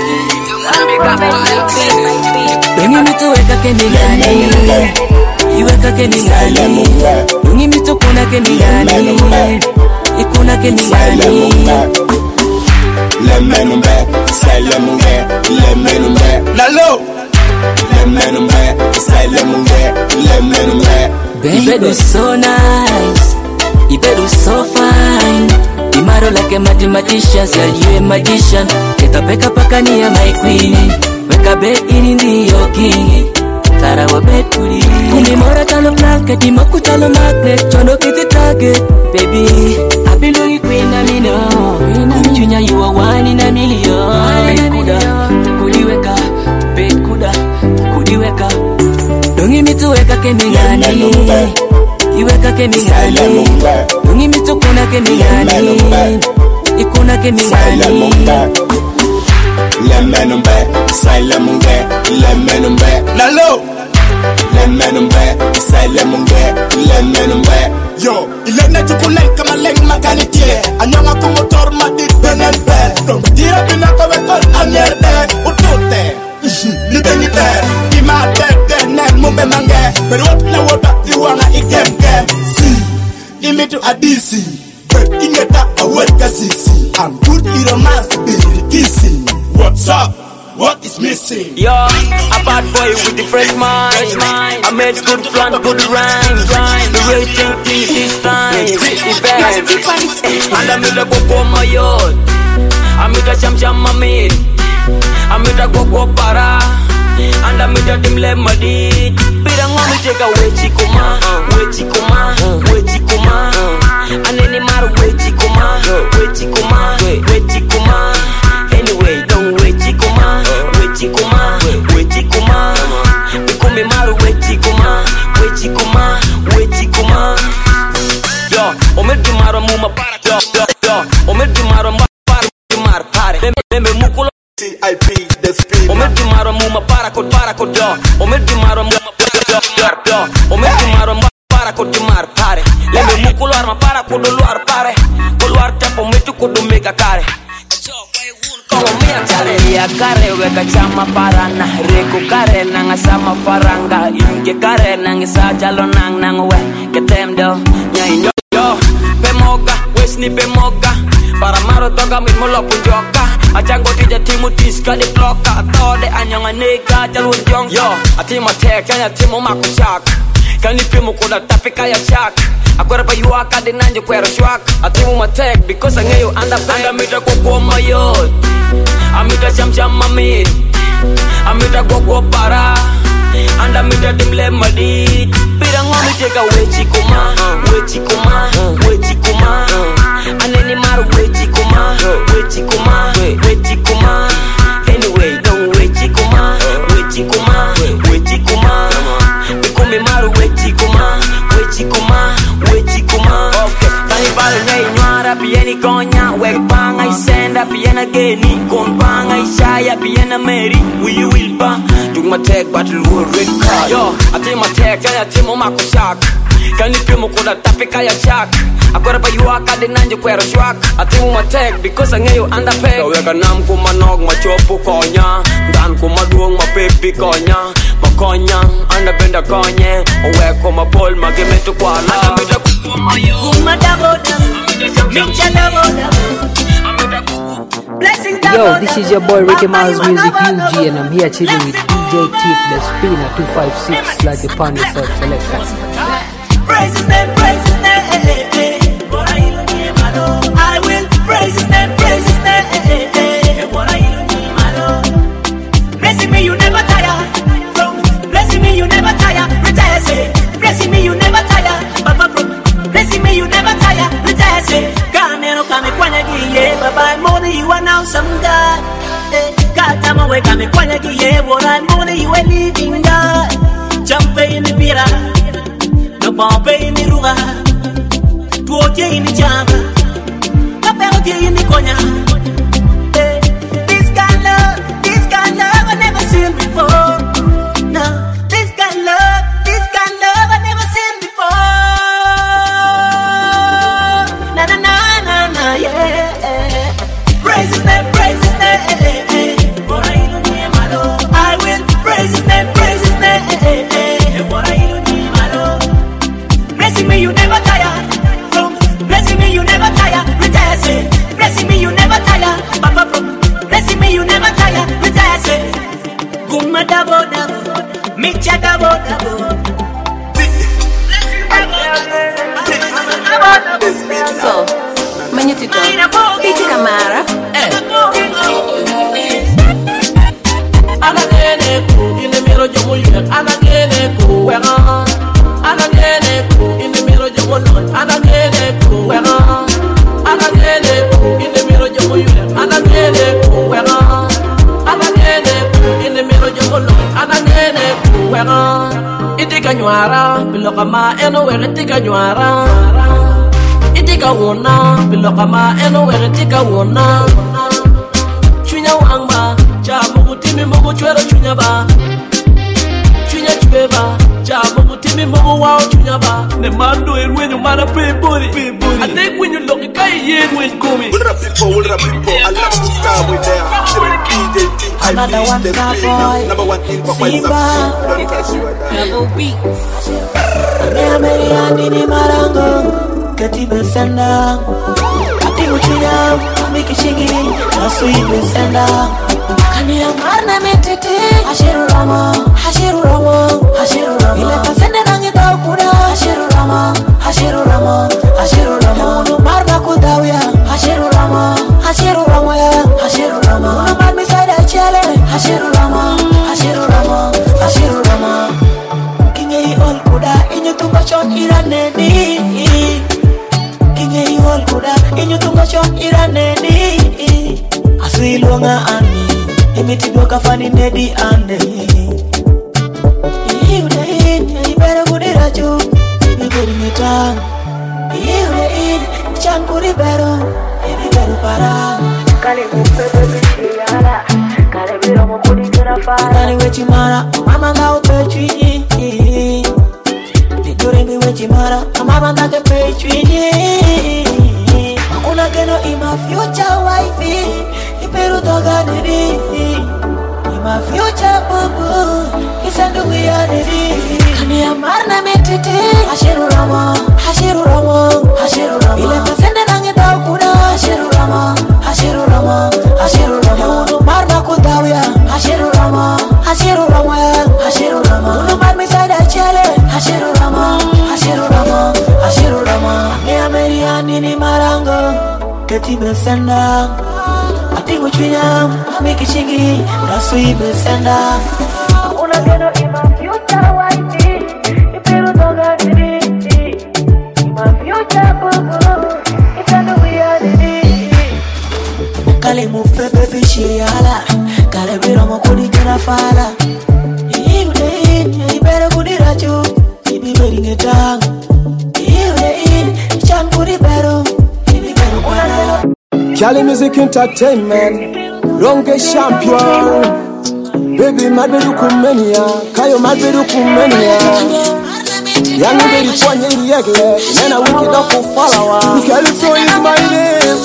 Wengi mito weka keni gani, iweka keni gani. Wengi mito kuna keni gani, ikuna keni gani. Le menumbe, say le munge, le menumbe. Nalo. Le menumbe, say le munge, le menumbe. Baby, you so nice, you better so fine. Imaro like a mathematician, girl you a magician. Keta peka pakani ya my queen. Weka bed in the yoking. Tara wa bed kuli. Kumi mora talo blanket, imaku talo magnet. Chono kiti target, baby. I belong you queen na me no. Junior you are one in a million. Bed kuda, kudi weka. Bed kuda, kudi weka. Dongi mitu weka kemi gani. Iweka kemi gani. Dungi mito kuna kemi gani. Ikuna kemi gani. Le menumbe, say le munge, le menumbe. Nalo. Le menumbe, say le munge, le menumbe. Yo, ile na tukulen kama leng makanite. Anyanga ku motor madit benen bel. Dong dia bina ka wekol anyerde. Utote. Ni benite. Imate into a D C. But in your top, I work a C C. I'm good in romance, baby, kissing. What's up? What is missing? Yo, a bad boy with the fresh mind. I made good plan, good rhymes. The way thing thing this time. Event. And I'm in the go for my yacht. I'm in the jam jam my mate. I'm in the go go para. And I'm in the dim lemadi. Pirang mo mi take a way chikuma, way chikuma, way chikuma. And any mar way chikuma, way chikuma, way chikuma. Anyway, don't wait chikuma, wait chikuma, wait chikuma. Because me maru wait chikuma, wait chikuma, wait chikuma. Yo, ome di maro muma para, yo, yo, yo. Ome di maro muma para, di mar pare. Lembe mukulo T I P the speed. Ome di maro muma para kod para kod yo. Ome di maro muma para yo, yo, yo. Ome di maro muma para kod di mar pare. Lembe mukulo arma para kod luar pare. Kod luar tempo metu kod mega kare. Como mia chale ya kare weka chama parana reku kare nanga sama faranga inge kare nanga sa jalo nang nang we ketem do nyai yo yo pemoga wesni pemoga para maro toga mit molo punjoka achango tija timu tiska de bloka tode anyanga nega jalu jong yo atima tek kanya timu makuchak kani pimo koda tapika ya chak akwera pa yuaka de nanje kwera shwak atimu matek because angeyo anda anda mita kwa kwa mayot amita cham cham mamit amita kwa kwa para anda mita dimle madit pirang ngomi teka wechi kuma wechi kuma wechi kuma aneni mar wechi kuma wechi kuma wechi kuma anyway don't wechi kuma wechi kuma wechi kuma because maru wechi kuma wechi kuma wechi kuma okay tani bale nei nyara pieni konya wek panga isenda piena geni kon panga ishaya piena meri we will ba tuk ma tek battle war red card yo ati ma tek ya timo makushak kani pimo koda tapika ya chak akwera pa yuaka de nanje kwera shwak ati ma tek because angeyo anda pek weka nam kuma nog ma chopu konya dan kuma duong ma pepi konya konya anda benda konye oweko mapol magemeto kwa la amita kuma dabo micha dabo blessings dabo. Yo, this is your boy Ricky Miles Music U G, and I'm here chilling with D J Tip, the spinner two five six, like the pan yourself selector. Praise his name, praise his name. I will praise his name, praise his name. Blessing me, you never tire. Blessing me, you never tire. Retire, say. Blessing me, you never tire. Papa, from blessing me, you never tire. Retire, say. Come and come and kwanya giye. Baba, money you are now some God. Kata mawe come and kwanya giye. What I money you are living God. Jump in the pira, no bomb in the ruga. Tuote in the janga, kapeote in the konya. This kind love, this kind love I never seen before. No, this kind love, this kind love I never seen before. Na na na na na yeah. Praise his name, praise his name. I will praise his name, praise his name. Blessing me, you never tire. From blessing me, you never tire. Retire, say. Blessing me, you never tire. Papa, from blessing me, you never tire. Retire, say. Guma dabo dabo, micha dabo dabo. So, Manutito, Piti Camara. Anagene ku in the mirror jomo yule anagene ku wera anagene ku in the mirror jomo non anagene ku wera anagene ku in the mirror jomo yule anagene ku wera anagene ku in the mirror jomo non anagene ku wera itika nywara biloka ma eno wera itika nywara itika wona biloka ma eno wera itika wona chunya wangma Jamu timi mugu chwero chunya ba Chunya chweba Jamu timi mugu wao chunya ba Ne mando irwenyo mana pe buri I think when you look at kai yen when kumi What up people, what up people I love the star with there D J T I P the speed Number one in Simba Double beat Rea meri andi ni marango katibe senda. Atimu chiyam, miki shigi, nasuibe senda. Kani amarna metete, hashiru rama, hashiru rama, hashiru rama. Ile pasende nangi taukura, hashiru rama, hashiru rama, hashiru rama. Uno marna kudawya, hashiru rama, hashiru rama ya, hashiru rama. Uno marmi sada chele, hashiru rama, hashiru rama, hashiru rama. Kinye ol kuda, inyo tunga chon iraneni. Kinye ol kuda, inyo tunga chon iraneni. Aswilonga ani, imiti doka fani nedi ande. Iude in, ibere kudira chu, ibere ngetang. Iude in, chan kuri bero, ibere para. Kali mupepe bishiyara, kali biro mokudi kira para. Kali wechi mara, mama nga upechwini. Niduri mi wechi mara, mama nga kepechwini. Makuna keno ima future wifey. Iperu toga nidi, ima future bubu, isandu wia nidi. Kani amarna metete, hashiru rama, hashiru rama, hashiru rama. Ile pasende nange taukuna, hashiru rama, hashiru rama, hashiru rama. Uno marma kudawya, hashiru rama, hashiru rama ya, hashiru rama. Uno marmi sada chele, hashiru rama, hashiru rama, hashiru rama. Ni ameriani ni marango, ketibe senda. Atimu chiyam, miki shigi, nasuibe senda. Una keno ima future wifey, iperu toga nidi. Ima future bubu, itanu wia nidi. Kale mupepe bishiyala, kale biro mokudi kira fala. Iude in, ibere kudira chu, ibiberi ngetang. Iude in, chan kudi bero, ibiberi para. Cali Music Entertainment, Ronge Champion. Baby madbedu kumenia, kayo madbedu kumenia. Yangi beri kwenye iliekle, nena wiki doku follower. Calypso is my name.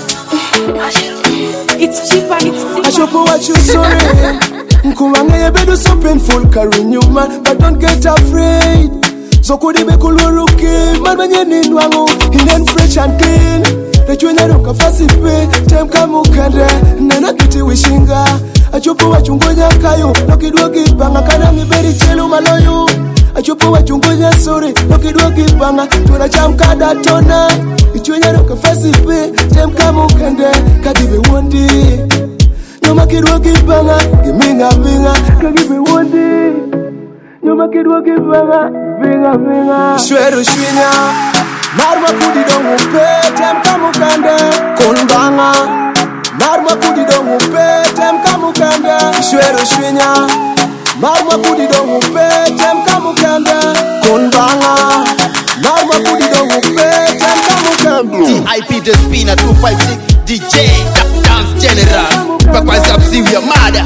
It's cheaper, it's cheaper. I show for what you sorry. Nkumange ye bedu so painful, carrying you man, but don't get afraid. So kudi be kuluruki, man manye ninwangu, hinen fresh and clean. Rechuenya runga fasipe, time kama ukende, nena kiti wishinga. Achupu wachungonya kayo, nokidwa kipanga, kana ngiberi chelu maloyu. Achupu wachungonya sore, nokidwa kipanga, tunachamka datona. Ichuenya runga fasipe, time kama ukende, kadibe wondi. Nyoma kidwa kipanga, giminga minga, kagibe wondi. Nyoma kidwa kipanga, minga minga. Shweru shwinya. Narma kudi dongu pe, tem kamu kande, konbanga. Narma kudi dongu pe, tem kamu kande, shwero shwinya. Narma kudi dongu pe, tem kamu kande, konbanga. Narma kudi dongu pe, tem kamu kande. T I P the Spina two five six D J Dance General. Pakwa Zapsi we are mad.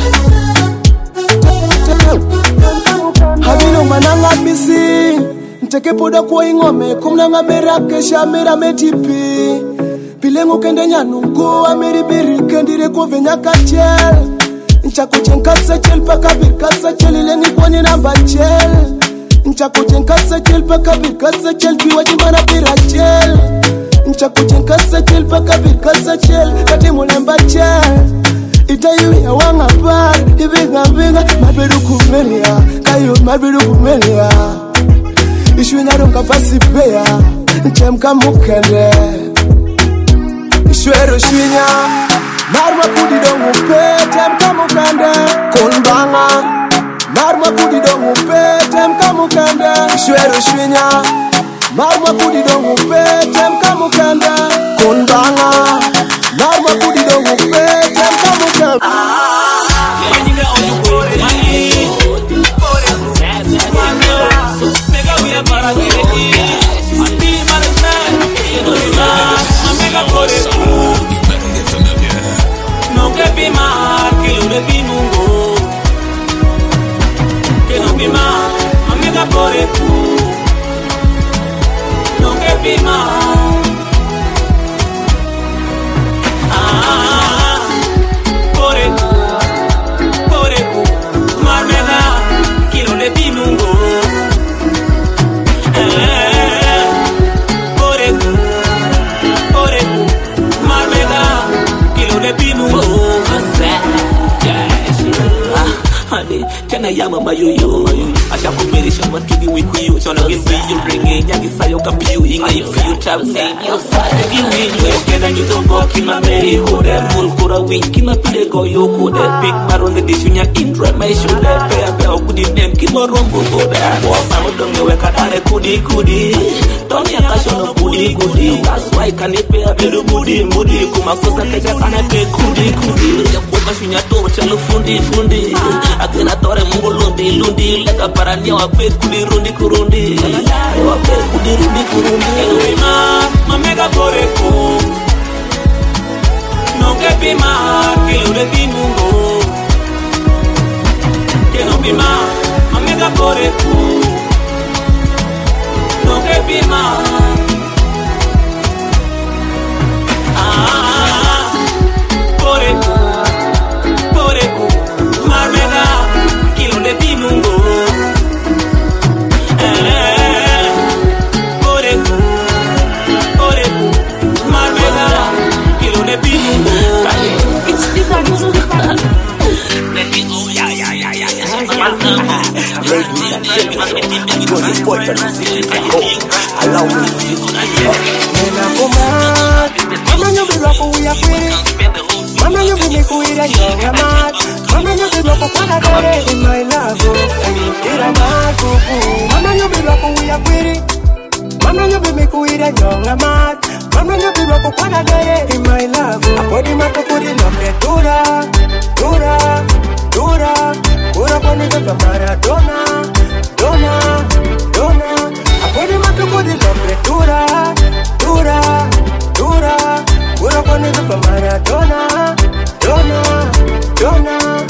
Habino mananga missing. Nteke poda kwa ingome, kumnanga mera kesha mera metipi. Pilengu kende nyanungo, ameri biri kendire kwa venya kachel. Nchako chenkasa chel paka birkasa chel, ilengi kwa ni namba chel. Nchako chenkasa chel paka birkasa chel, kiwa jimana pira chel. Nchako chenkasa chel paka birkasa chel, kati mulemba chel. Itayui ya wanga bar, ibinga binga, mabedu kumelia, kayo mabedu kumelia. Ishwenya runga fasipea, nchemka mukende. Ishwero shwinya, narma kudi dongu pe, temka mukende. Konbanga, narma kudi dongu pe, temka mukende. Ishwero shwinya, narma kudi dongu pe, temka mukende. Konbanga, narma kudi dongu pe, temka mukende. Para que Andi Marana, no sa, amiga por eso. No que pima, que lo de pimungo. Que no pima, amiga por eso. No que pima. Ah, por eso, por eso. Marmena, que lo de pimungo. Por eso na yama mayoyo. Asha combination what kidi we kuyo. Chona gen be you ringe. Nyagi sayo kapiyo. Inga you feel chap say. Give me you. Kena you don't go kima meri kode. Mul kura win kima pide go yo kode. Big maron the dish unya indra my shoulder. Pea pea kudi nem kima rombo kode. Wama udonge weka dare kudi kudi. Don't ya kasho no kudi kudi. That's why can it be a little moody moody. Kuma kosa keja sana pe kudi kudi. Ya boba shunya toro chalo fundi fundi. Akena tore mungo lundi lundi. Leka parania wa pe kudi rundi kurundi. Wa pe kudi rundi kurundi. Enuma mamega poreko. No que pima que lo de mungo. Que no pima mamega poreko. No que pima. Ah, poreko, poreko, marmega, kilo de pimungo. Eh, poreko, poreko, marmega, kilo de pimungo. It's different. Let me oh yeah yeah yeah yeah yeah. Allow me. Mama, you be rock we are pretty. Mama, you be make we a young mad. Mama, you be rock when I got it in my love. I mean, get a mad. Mama, you be rock we are pretty. Mama, you be make we a young mad. Mama, you be rock when I got it in my love. I put him up, put him up, let dura, dura, dura, dura, put him up, Maradona, dona, dona. I put him up, put him up, let dura, dura, dura, dura, put him up, Maradona, dona, dona.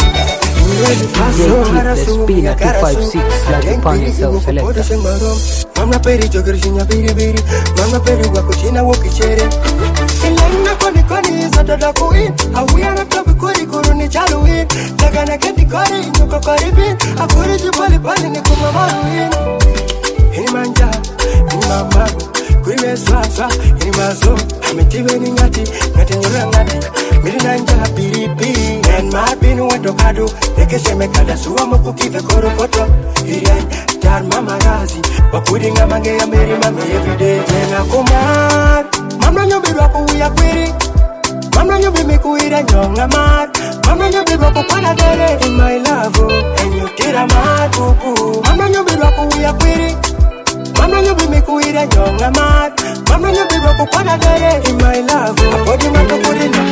The Spina two five six like the pan yourself selector. Mama peri jogrinya biri biri. Mama peri wako china woki chere. Ilana koni koni za dada kuin. Awia na tabi kuri kuruni chaluin. Daga na kendi kori nyoko karibin. Akuri jibali pali ni kumamaruin. Ini manja, ini mamago. Kuri meswasa, ini mazo. Ametiwe ni ngati, ngati nyura ngati. Miri nanja biri biri. Nen marbinu wendo kado. Eke seme kada suwa moku kife koro koto. Irian, tar mama razi. Wakudi nga mange ya meri mami everyday. Nena kumar. Mama nyobi wako uya kwiri. Mama nyobi miku ira nyonga mat. Mama nyobi wako kwana dere in my love. And you tira mat kuku. Mama nyobi wako uya kwiri. Mama nyobi miku ira nyonga mat. Mama nyobi wako kwana dere in my love. Akodi mato kodi na.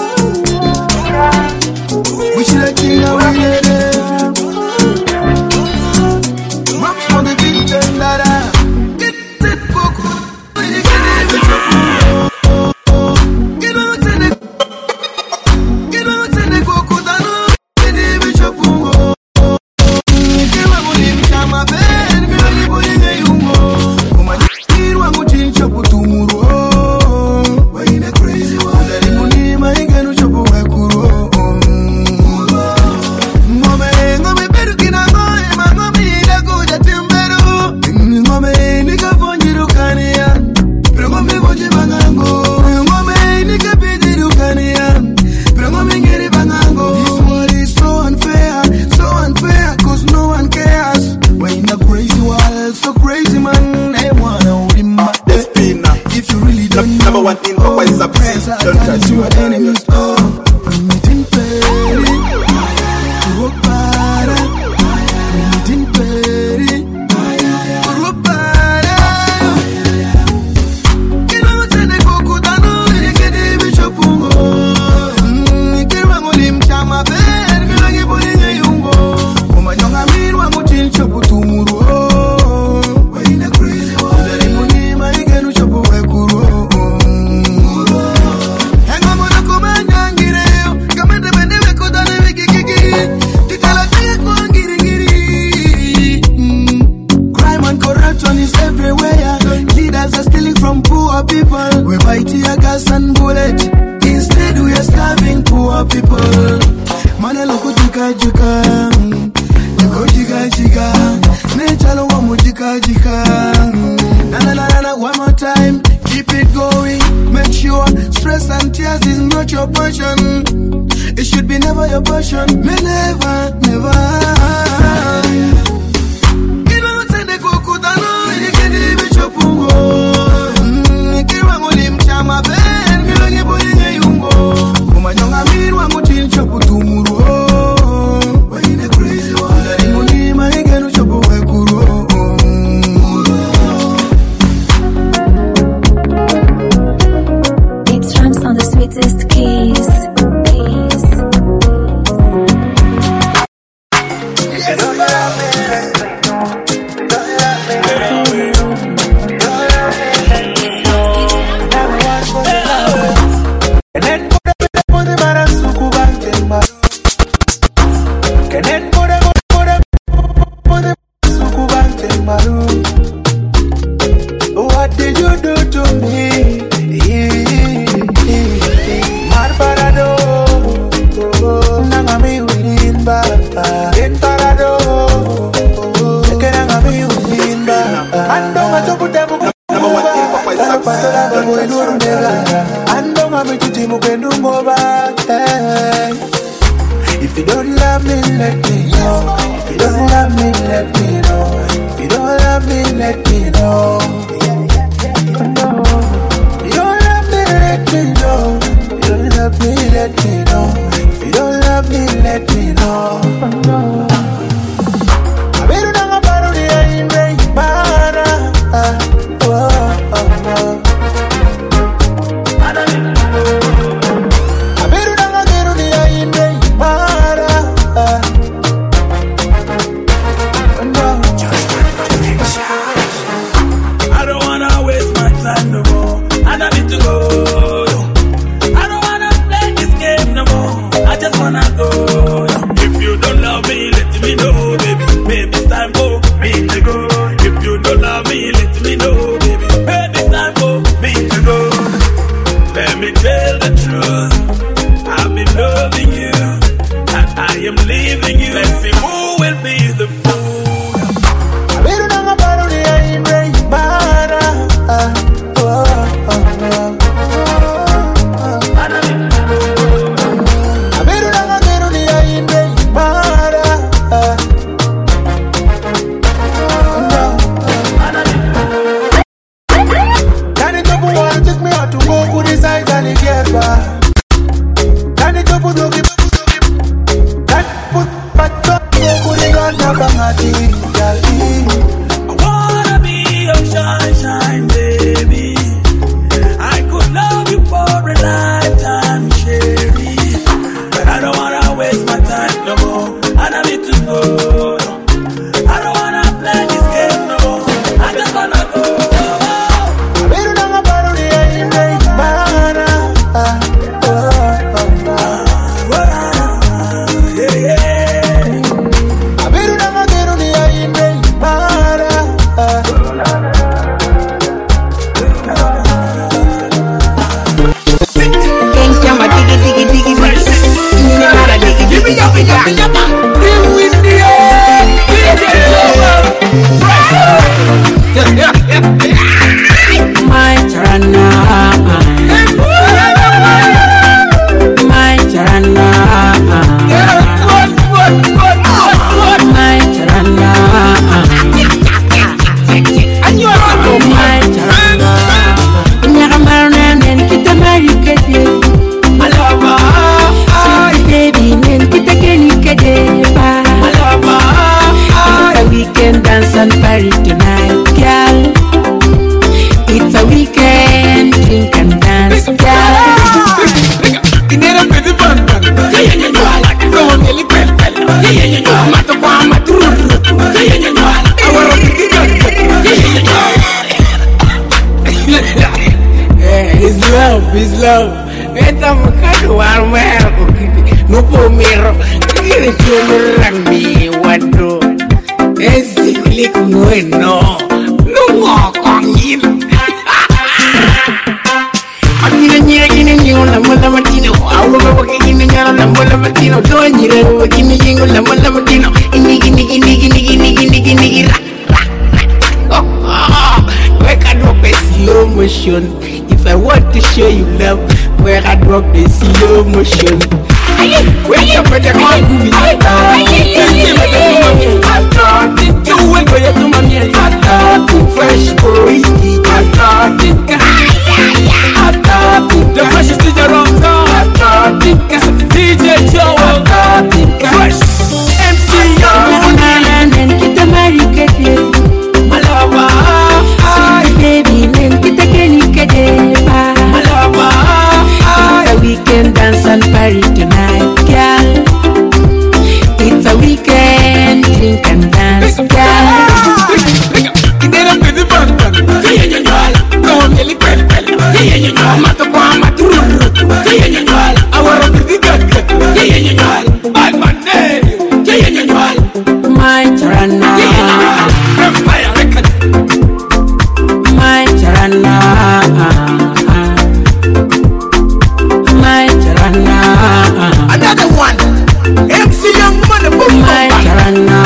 Wish you like king of winning. Max for the big ten that I get it book. When you get it, it's a fool. Get out in it. Get out in it, go kudano. Get it, it's a fool. Get out in it, I'm a bad. Me only putting a yungo. Come on, you want to change up to tomorrow. Why in a crazy world? That it will need my gun to chop away kuro. Number one thing, oh, it's a praise. Don't touch your enemies. Oh, I'm didn't pay. Oh, para. I didn't pay. Oh, para. You know what's in the cocoa? I know you get it with your pungo. You can't run with him, chama bed. You like it, but in a yungo. Come on, young, I mean, one more change, chop to tomorrow. Why in a crazy world? That it will need my again, which up away, kuro. From poor people, we buy tear gas and bullet. Instead, we are starving poor people. Mana loko jika jika, loko jika jika. Nature wa mo jika jika. Na na na na, one more time, keep it going. Make sure stress and tears is not your portion. It should be never your portion. Me never, never. time for me to go. If you don't love me, let me know, baby. Baby, it's time for me to go. Let me tell the truth. I've been loving you, and I am leaving you. Let's see who will be the fool. If I want to show you love, where I drop the slow motion. Where you better call me? I thought it too well for you to money. I thought it fresh boy. I thought it. I thought it the freshest to the wrong song. I thought it D J Joe. I thought it fresh M C Young and then get the market. My lover, I baby, then get the Kenny Kadeba. My lover, it's a weekend dance and party tonight, girl. It's a weekend drink and dance, girl. My Tarana, my Tarana, my Tarana. Another one. M C Young Money Boom. My Tarana.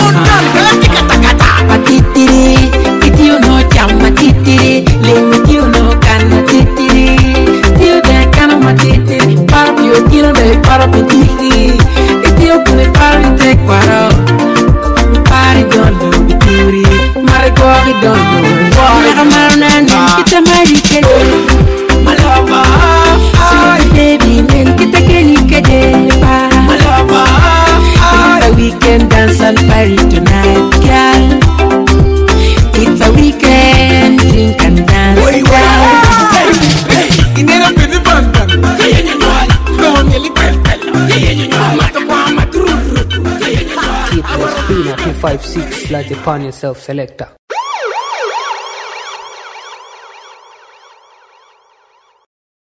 Matitiri, it you know jam matitiri, limit you know can matitiri. You the can of matitiri, part you kill the part of matitiri. If you can the party take part out, party don't do the beauty. Marigori don't do it. Marana, get a married. My lover, I baby, then get a Kenny Kadeba. My lover, it's a weekend dance and party tonight, girl. It's a weekend drink and dance, girl. Hey, hey, you never been the band. Hey, you know, come on, you look well. Hey, you know, I'm at the one, I'm at the room. Keep the spinner two five six, like upon yourself, selector.